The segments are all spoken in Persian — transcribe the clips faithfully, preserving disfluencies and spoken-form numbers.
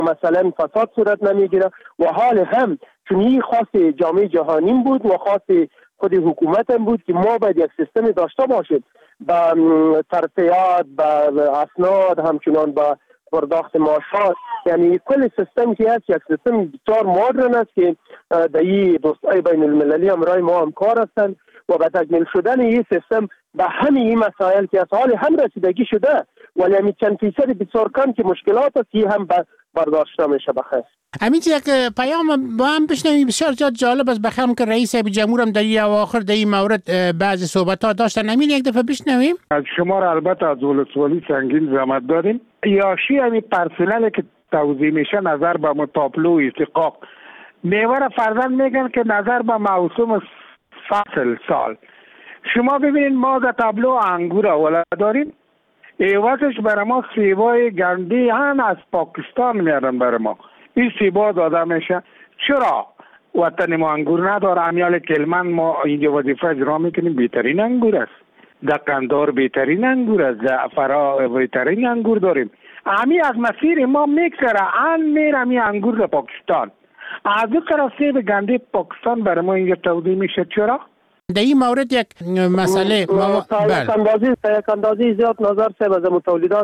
مثلا فساد صورت نمیگیره و حال هم چون این خاص جامعه جهانی بود و خاص خود حکومت هم بود که ما باید یک سیستم داشته باشیم با ترفیعات، با اسناد، همچنان با پرداخت معاشات، یعنی کل سیستم که هست یک سیستم بسیار مدرن است که در این دوستای بین المللی همراه ما همکار هستند و به تکمیل شدن این سیستم به همین این مسائل که از حال هم رسیدگی شده ولی همین چند فیصد بسیار کم که مشکلات است که هم برداشته میشه. بخیر همین یک پیام با هم بشنویم بسیار زیاد جالب است. بخیرم که رئیس جمهور هم در این اواخر در این مورد بعضی صحبت ها داشتن. همین یک دفعه بشنویم. از شما را البته از ولسوالی سنگین زحمت داریم. یاشی همین پرسنل که توضیح میشه نظر به متابلو استحقاق میوه فرزند میگن که نظر به موسم فصل سال. شما ببینید ما در تابلو انگور اول داریم، ایوازش برای ما سیبای گندی هم از پاکستان میارن برای ما. این سیبا داده میشه. چرا وطن ما انگور نداره؟ امیال کلمن ما اینجا وظیفه اجرا میکنیم، بهترین انگور است. در قندار بهترین انگور است، در فرا بهترین انگور داریم. امی از مسیر ما میگذره ان میره امی انگور در پاکستان. از دو طرف سیب گندی پاکستان برای ما اینجا تولید میشه. چرا؟ در این مورد یک مسئله ما بله اندازی یک اندازی زیاد نظر سه از تولیدات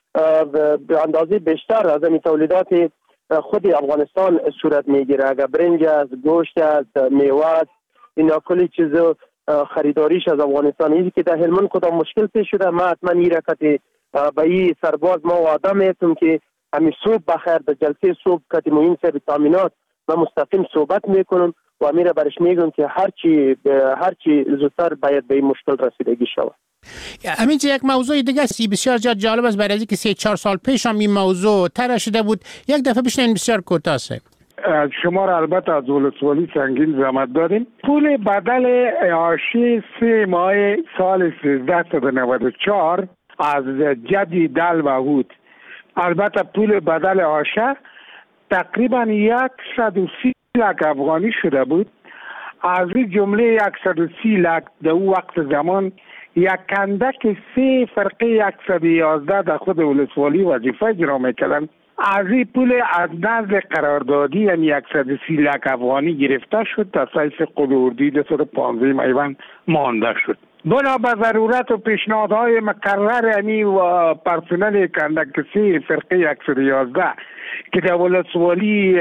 به اندازه بیشتر از این تولیدات خود افغانستان صورت میگیره. اگر برنج از، گوشت از، میوه است، اینا کلی چیز خریداریش از افغانستان. اینی که در هلمند کدام مشکل پیش شده، ما حتما این رکت به این سرباز ما وعده میتونم که همین صبح بخیر در جلسه صبح کتی مهم سر تامینات ما مستقیم صحبت میکنم و امیره برش میگم که هرچی هرچی زودتر باید به این مشکل رسیدگی شود. همین یک موضوع دیگه است بسیار جالب است. برای اینکه سه چهار سال پیش هم این موضوع طرح شده بود، یک دفعه بشنویم بسیار کوتاه است. شما را البته از ولسوالی سنگین زحمت داریم. پول بدل عاشی سه ماه سال سیزده و نود و چهار از جدی دل و هود، البته پول بدل عاشه تقریبا صد و سی لک افغانی شده بود. از این جمله صد و سی لک در او وقت زمان یک کندک سه فرقه صد و یازده در خود ولسوالی وظیفه اجرا میکردن. از این پول از نزد قراردادی یعنی صد و سی لک افغانی گرفته شد تا سایس قلوردی در صد و پانزده میوان مانده شد. بنا به ضرورت و پیشنهادهای مکرر یعنی و پرسنل کندک سه فرقه صد و یازده که در ولسوالی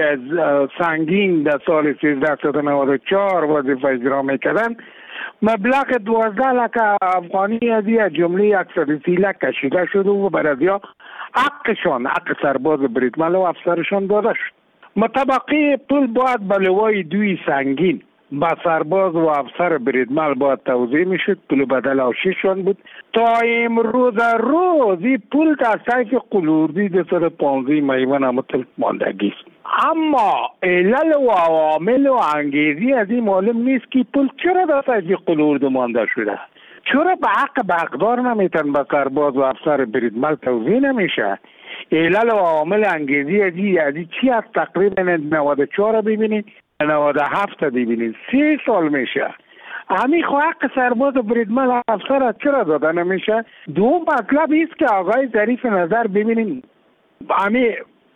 سنگین در سال سیزده و نود و چهار وظیفه اجرا میکردن، مبلغ دوازده لک افغانی از این جمله صد و سی لک کشیده شد و برای حقشان حق سرباز بریدمل و افسرشان داده شد. مطابقی پول باید به لوای دوی سنگین با سرباز و افسر بریدمل باید توزیع میشد. پول بدل آشیشان بود. تا امروز روز این پول در سایف قلوردی در صد و پانزده میوان مطلق ماندگی است. اما علل و عوامل و انگیزی از این معلوم نیست که پول چرا در سایف قلورد مانده شده. چرا به حق بقدار نمیتن به سرباز و افسر بریدمل توزیع نمیشه؟ علل و عوامل انگیزی از این از این چی از تقریبا نود و چهار ببینید نود و هفت ببینید سی سال میشه. همین خو حق سرباز و بریدمل افسر چرا داده نمیشه؟ دوم مطلب ایست که آقای ظریف نظر ببینید همین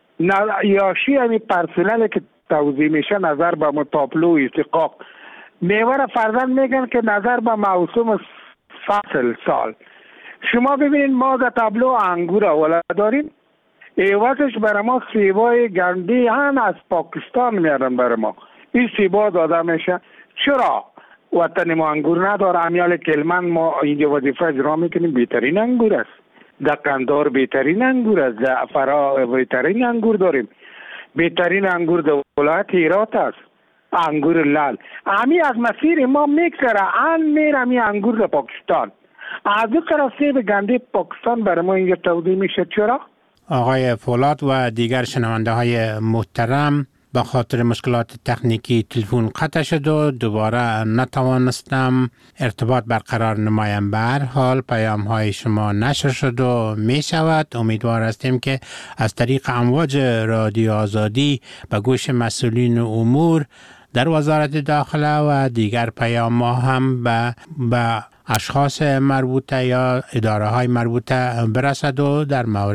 یاشی همین پرسنل که توضیح میشه نظر به متابلو استحقاق میوه فرزند میگن که نظر به موسم فصل سال. شما ببینید ما در تابلو انگور اول داریم، ایوازش برای ما سیبای گندی هم از پاکستان میارن برای ما. این سیبا داده میشه. چرا وطن ما انگور نداره؟ امیال کلمن ما اینجا وظیفه اجرا میکنیم، بهترین انگور است. در قندار بهترین انگور است، در فرا بهترین انگور داریم. بهترین انگور در ولایت هرات است، انگور لال. امی از مسیر ما میگذره ان میره امی انگور در پاکستان. از دو طرف سیب گندی پاکستان برای ما اینجا تولید میشه. چرا؟ آقای فولاد و دیگر شنونده های محترم، به خاطر مشکلات تکنیکی تلفن قطع شد و دوباره نتوانستم ارتباط برقرار نمایم. به هر حال پیام های شما نشر شد و می شود. امیدوار هستیم که از طریق امواج رادیو آزادی به گوش مسئولین امور در وزارت داخله و دیگر پیام ها هم به به اشخاص مربوطه یا اداره های مربوطه برسد و در مورد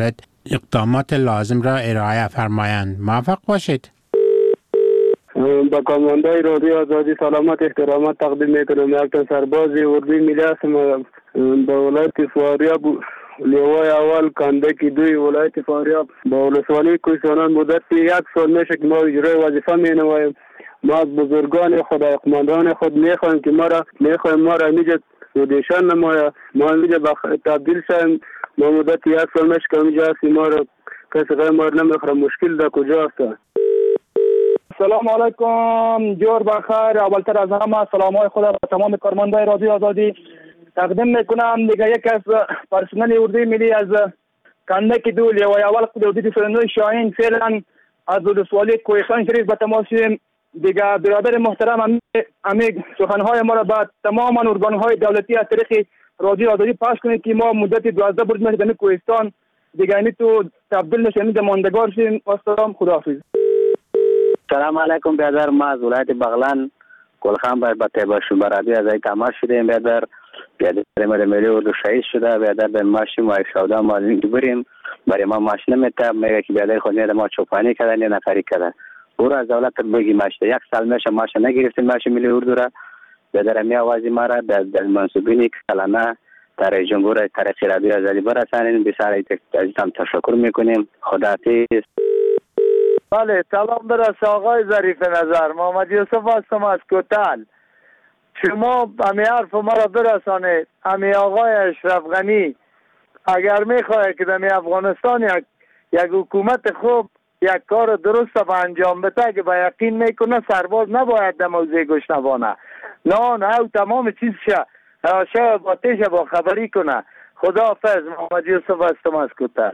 اقدامات لازم را ارائه فرمایند. موفق باشید. با کاماندای رادیو آزادی سلامت احترامات تقدیم میکنم. یک سرباز اردوی ملی هستم با ولایت فاریاب لیوای اول کندکی دوی ولایت فاریاب با ولسوالی کوهستان مدت یک سال میشه که ما اجرای وظیفه مینماییم. ما از بزرگان خود اقماندان خود میخوایم که ما را میخوایم ما را اینجا رودیشن نمایا، ما اینجا تبدیل شیم. ما مدت یک سال میشه که اینجا هستیم، ما را کسی غیر ما را نمیخوره. مشکل در کجا است؟ سلام علیکم، جور بخیر. اولتر از همه سلام های خدا به تمام کارمندای رادیو آزادی تقدیم میکنم. دیگه یک از پرسنل اردوی ملی از کندک دو لیوای اول قدودی فرنوی شاهین فعلا از ولسوالی کوهستان شریف به تماسیم. دیگه برادر محترم امی سخنهای ما را به تمام ارگانهای دولتی از طریق رادیو آزادی پخش کنید که ما مدت دوازده برج میشه در کوهستان دیگه اینی تو تبدیل نشه، اینی ماندگار شیم. السلام، خداحافظ. سلام علیکم برادر، ما از ولایت بغلان گلخان بر به تباشو برادی از ای تماس شدیم. برادر برادر ما ملی اردو شهید شده. برادر به ماشین ما شودا ما بریم برای ما ماشین نمیته. میگه که برادر خود نه ما چوپانی کردن نه نفری کردن. برو از دولت بگی ماشین یک سال میشه ماشین نگرفتیم ماشین ملی اردو را. برادر می آوازی ما را در منصوبینی کلانه در جمهور تاریخی رادیو آزادی برسانید. بسیار عزیزم تشکر میکنیم. خداحافظ. بله، سلام برسه آقای ظریف نظر. محمد یوسف هستم از کوتل. شما امی حرف ما را برسانید. امی آقای اشرف غنی اگر میخواه که در افغانستان یک یک حکومت خوب یک کار درست به انجام بده که به یقین میکنه سرباز نباید در موضع گشنوانه نه نه او تمام چیز شه شه با تیشه با خبری کنه. خداحافظ. محمد یوسف هستم از کوتل.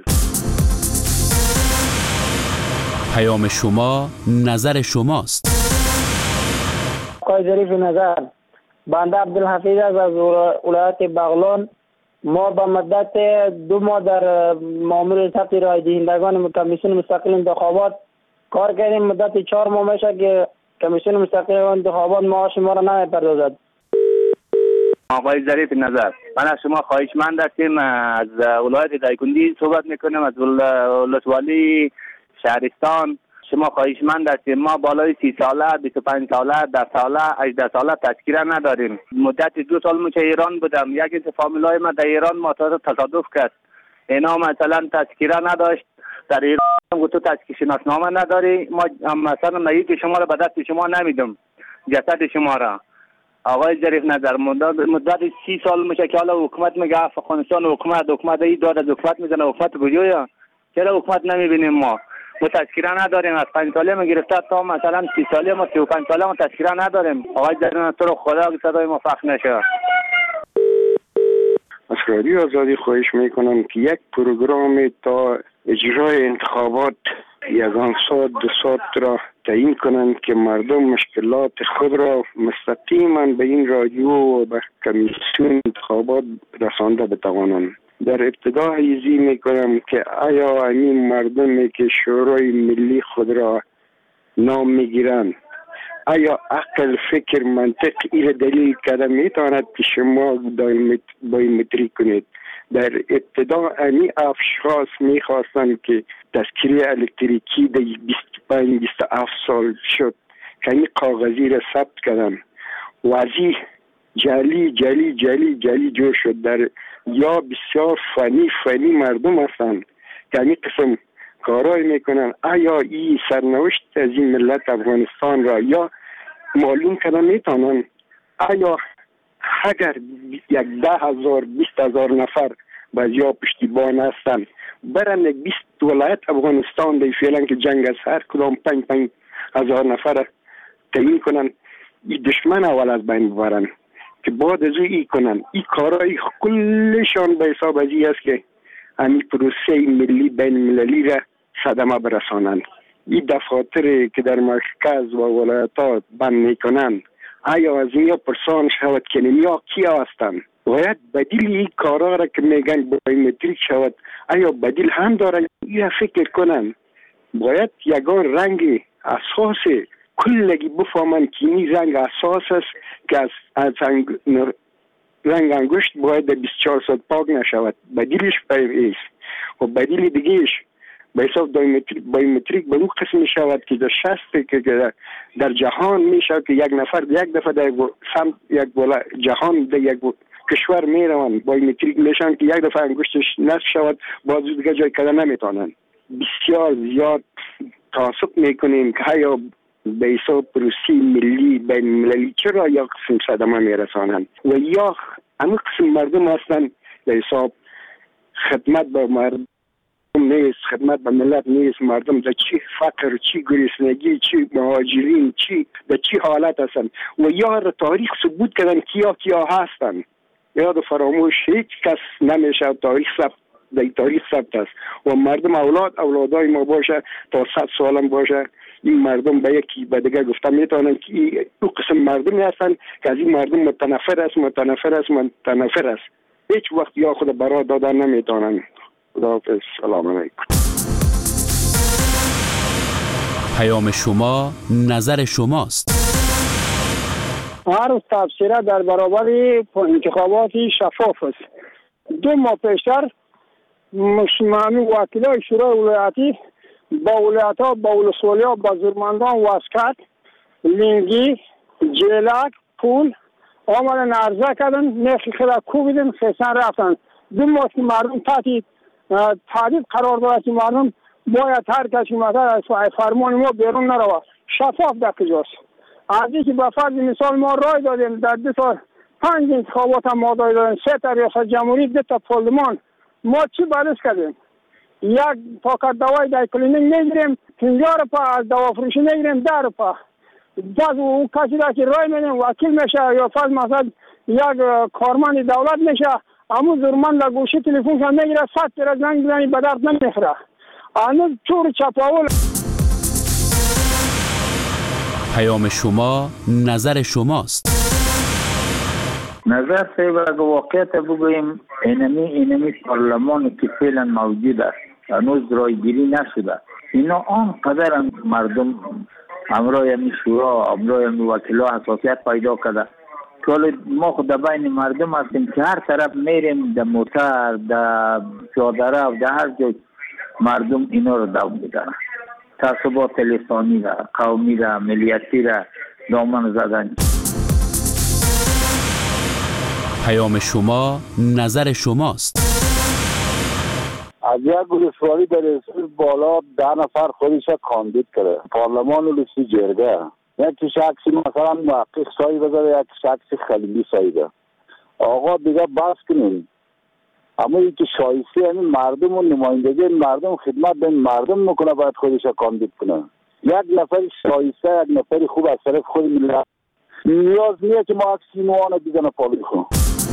پیام شما نظر شماست. آقای ظریف نظر، بنده عبدالحفیظ از ولایت بغلان. ما با مدت دو ماه در مامور ثبت رای دهندگان کمیسیون مستقل انتخابات کار کردیم. مدت چهار ماه میشه که کمیسیون مستقل انتخابات معاش ما را نمیپردازد. آقای ظریف نظر، من از شما خواهشمند هستیم. از ولایت دایکنډي صحبت میکنم، از ولسوالی شهرستان. شما خواهشمند هستیم. ما بالای سی ساله، بیست و پنج ساله، ده ساله، هجده ساله تذکره نداریم. مدت دو سال میشه ایران بودم. یکی از فامیلای ما در ایران ما تصادف کرد. اینا مثلا تذکره نداشت. در ایران تو تذکره شناسنامه نداری. ما مثلا میت شما را به دست شما نمیدم، جسد شما را. آقای ظریف نظر، مدت مدت سی سال میشه که حالا حکومت میگه افغانستان حکومت حکومت ای داد از حکومت میزنه. حکومت کجاست؟ چرا حکومت نمیبینیم؟ ما ما تذکره نداریم. از پنج ساله ما گرفته تا مثلا سی ساله ما سی و پنج ساله ما تذکره نداریم. آقای ظریف تو رو خدا که صدای ما فخر نشه. از رادیو آزادی خواهش میکنم که یک پروگرام تا اجرای انتخابات یگان ساعت دو ساعت را تعیین کنند که مردم مشکلات خود را مستقیما به این رادیو و به کمیسیون انتخابات رسانده بتوانند. در ابتدا ایزی میکنم که آیا این مردمی که شورای ملی خود را نام میگیرند آیا عقل، فکر، منطق این دلیل کرده میتواند که شما بایومتری کنید؟ در ابتدا امی اشخاص میخواستند که تذکره الکتریکی در بیست و پنج بیست و هفت سال شد که این کاغذی را ثبت کردن و ازی جلی جلی جلی جلی جو شد. در یا بسیار فنی فنی مردم هستند که این قسم کارای میکنن. آیا این سرنوشت از این ملت افغانستان را یا معلوم کردن میتونن؟ آیا اگر یک ده هزار بیست هزار نفر بعضیا پشتیبان هستن برن یک بیست ولایت افغانستان دی فعلا که جنگ از هر کدام پنج پنج هزار نفر تعیین کنن، این دشمن اول از بین ببرن که بعد از او ای کنن. این کارهای کلشان به حساب از این است که همین پروسه ملی بین مللی را صدمه برسانند. این دفاتر که در مرکز و ولایتات بند میکنند آیا از اینیا پرسان شود که نیا کیا هستند؟ باید بدیل این کارا را که میگن بایومتریک شود آیا بدیل هم دارن؟ یا فکر کنن باید یگان رنگ اساس کلگی بفهمن که این رنگ اساس است که از, از رنگ انگشت باید بیست و چهار ساعت پاک نشود. بدیلش پایم ایست و بدیل دیگهش به حساب بایومتریک به اون قسم می شود که در شست که در جهان می شود که یک نفر یک دفعه در سمت یک جهان در یک کشور می روند بایومتریک میشن که یک دفعه انگشتش نصف شود باز دیگه جای کده نمیتونن. بسیار زیاد تعصب میکنیم که یا به حساب پروسی ملی بین المللی چرا یا قسم صدمه میرسانند و یا همه قسم مردم هستند به حساب خدمت به مردم نیست، خدمت به ملت نیست. مردم در چی فقر، چی گرسنگی، چی مهاجرین، چی در چی حالت هستند و یا تاریخ ثبوت کردن کیا کیا هستند. یاد فراموش هیچ کس نمیشه. تاریخ ثبت در تاریخ ثبت است و مردم اولاد اولادای ما باشه تا صد سالم باشه این مردم به یکی به دیگه گفته میتونن که دو قسم مردم هستن که از این مردم متنفر است متنفر است متنفر است. هیچ وقت یا خود برای دادن نمیتونن. خداحافظ. سلام علیکم. پیام شما نظر شماست. هر تبصره در برابر انتخابات شفاف است. دو ماه پیشتر مشمعی وکیلای شورای ولایتی با ولایت ها با ولسوالی ها با زورمندان واسکت لینگی جیلک پول آمدن عرضه کردن نخی خیلی کوبیدن خیسن رفتن. دو ماه که مردم تحت تعدید قرار دارد که مردم باید هر کسی مثلا از فرمان ما بیرون نروه. شفاف در کجاست؟ از اینکه به فرض مثال ما رای دادیم در دو تا پنج انتخابات هم ما دادیم سه تا ریاست جمهوری دو تا پارلمان ما چی برداشت کردیم؟ یک پاکت دوای در کلینیک نگیریم، پنجاه روپا از دوا فروشی نگیریم، ده روپا. باز اون کسی را که رای میدیم وکیل میشه یا فرض مثلا یک کارمند دولت میشه اما زورمند در گوشی تلفنش نگیره صد تیر زنگ بزنی به درد نمیخوره. هنوز چور چپاول. پیام شما نظر شماست. نظر سیب اگر واقعیت بگوییم اینمی اینمی پارلمان که فعلا موجود است هنوز رایگیری نشده. اینا آنقدر مردم امرای همی شورا امرای همی وکیلا حساسیت پیدا کرده که ما خود بین مردم هستیم که هر طرف میریم در موتر در پیاده رو در هر جای مردم اینا رو دو میدن. تعصبات لسانی را قومی را ملیتی را دامن زدن. پیام شما نظر شماست. از یک ولسوالی در رسول بالا ده نفر خودش کاندید کرده پارلمان و لیستی جرگه. یکی شخصی مثلا محقق سایی بذاره یکی شخصی خلیلی سایی ده. آقا دیگه بس کنیم. اما یکی شایسته یعنی مردم و نمایندگی مردم خدمت به مردم میکنه باید خودش کاندید کنه. یک نفر شایسته یک نفر خوب از طرف خود ملت نیاز نیست که ما اکسی موانه دیگه نپالی کنم.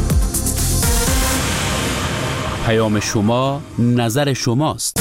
پیام شما نظر شماست.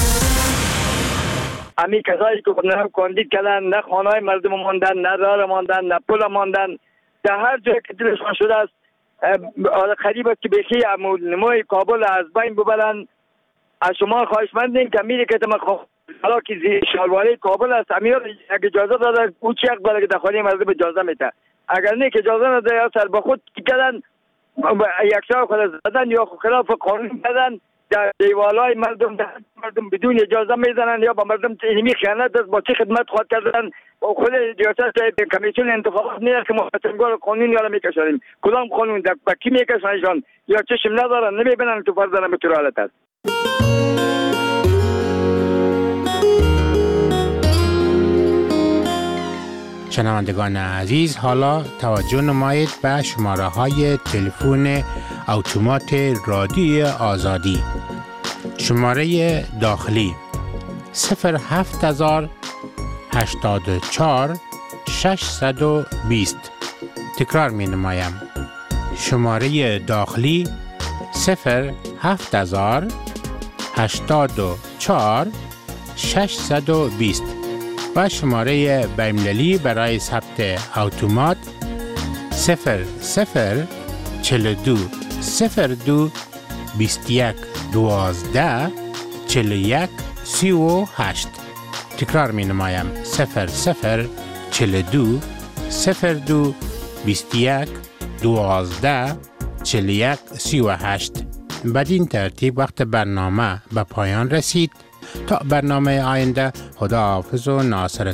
امی کسایی که نه کاندید کردن نه خانه‌های مردم ماندن نه راه ماندن نه پل ماندن در هر جای که دلشان شده است قریب است که بخی نمای کابل از بین ببرن. از شما خواهشمندیم که میری که تمام حالا که شالواری کابل است امیر اگه اجازه داده او چی حق داره که در خانه مردم اجازه میده. اگر نه که اجازه نده یا سر به خود کردن یک شاه خود زدن یا خلاف قانون کردن در دیوالای مردم در مردم بدون اجازه میزنن یا با مردم اینمی خیانت است با چه خدمت خواهد کردن و خود ریاست کمیسیون انتخابات نیست که ما فتنگار قانون یالا میکشنیم کدام قانون در با کی میکشنشان یا چشم ندارن نمیبینن تو فرض دارن به طور حالت است. شنوندگان عزیز حالا توجه نمایید به شماره های تلفن اتومات رادیوی آزادی. شماره داخلی صفر هفت هزار هشتاد و چهار ششصد و بیست. تکرار می نمایم. شماره داخلی صفر هفت هزار هشتاد و چهار ششصد و بیست و شماره بین‌المللی برای ثبت اتومات صفر صفر چهل و دو صفر دو بیست و یک دوازده چهل و یک سی و هشت. تکرار می نمایم صفر صفر چهل و دو صفر دو بیست و یک دوازده چهل و یک سی و هشت. بدین ترتیب وقت برنامه به پایان رسید. تا برنامه آینده، خدا حافظ و ناصر